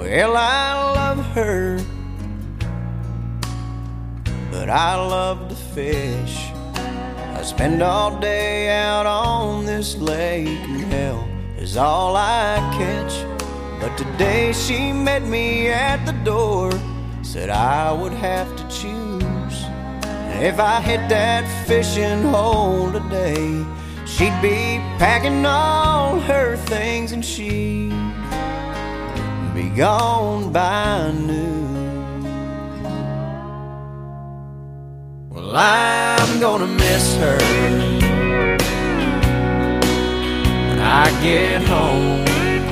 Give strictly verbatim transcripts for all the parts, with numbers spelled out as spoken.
Well, I love her, but I love to fish. I spend all day out on this lake, and hell is all I catch. But today she met me at the door, said I would have to choose. And if I hit that fishing hole today, she'd be packing all her things and she'd be gone by noon. Well, I'm gonna miss her when I get home.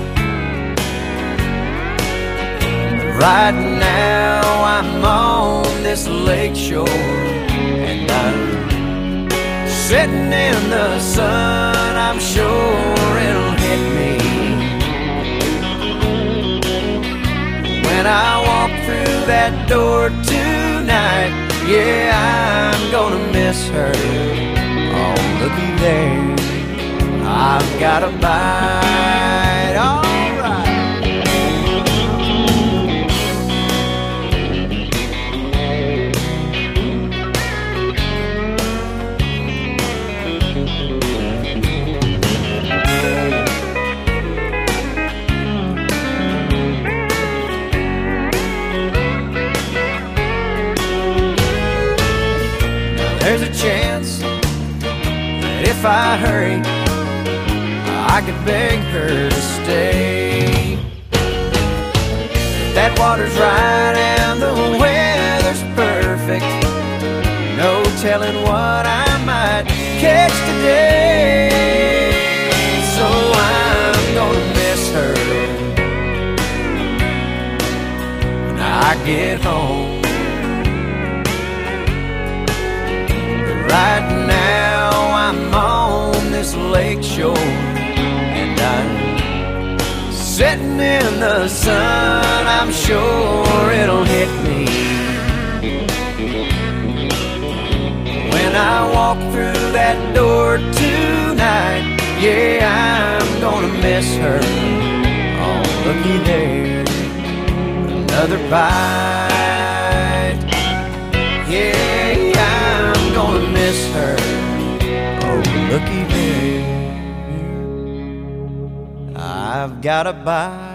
Right now I'm on this lake shore, and I'm sitting in the sun. I'm sure it'll hit me when I walk through that door tonight. Yeah, I'm gonna miss her. Oh, looky there, I've got a bite. All right. There's a chance that if I hurry, I could beg her to stay. That water's right and the weather's perfect. No telling what I might catch today. So I'm gonna miss her when I get home. Right now I'm on this lake shore, and I'm sitting in the sun. I'm sure it'll hit me when I walk through that door tonight. Yeah, I'm gonna miss her. Oh, looky there, another bite. Yeah, I'm gonna miss her. Oh, looky there, I've got a bite.